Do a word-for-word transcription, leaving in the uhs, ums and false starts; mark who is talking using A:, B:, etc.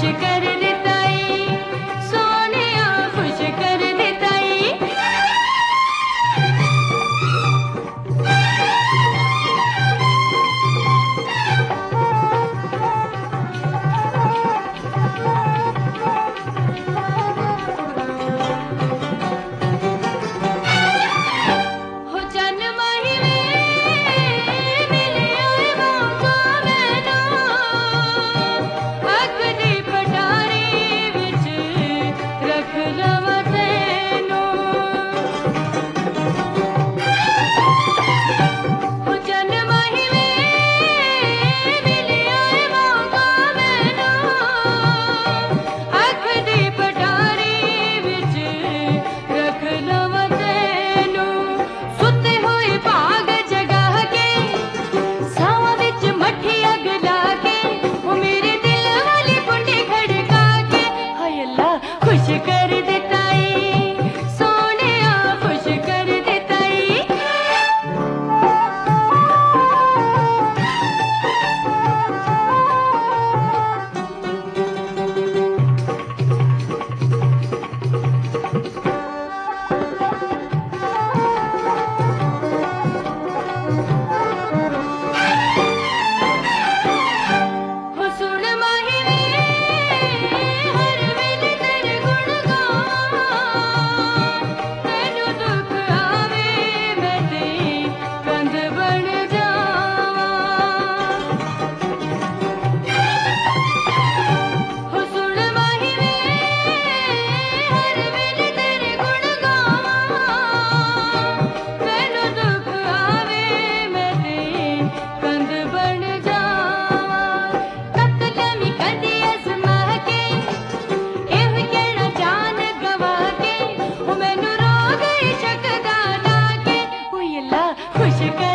A: कर देताई, सोनिया खुश कर देताई। हो जन महिने मिले आए मौका मैनू, अग दी पटारी विच रख लवां तैनू। हो जन महिने मिले आए मौका मैनू, अग दी पटारी विच रख लवां तैनू। सुते होए भाग जगा के, सावां विच मट्ठी अग ला के, ओ मेरे दिल वाली कुंडी खड़का के, हाय अल्लाह खुश कर देताई, सोनिया खुश कर देताई। हो सुन माहिरे हर वेले तेरे गुण गावां, तैनू दुख आवे मैं तेरी कंध बन जावां। हो सुन माहिरे हर वेले तेरे गुण गावां, तैनू दुख आवे मैं तेरी कंध बन जावां। कतल मी कदी अज़मा के, एह कहना जान गवा के, ओ मैनू रोग इश्क दा ला के, ओ अल्लाह खुश कर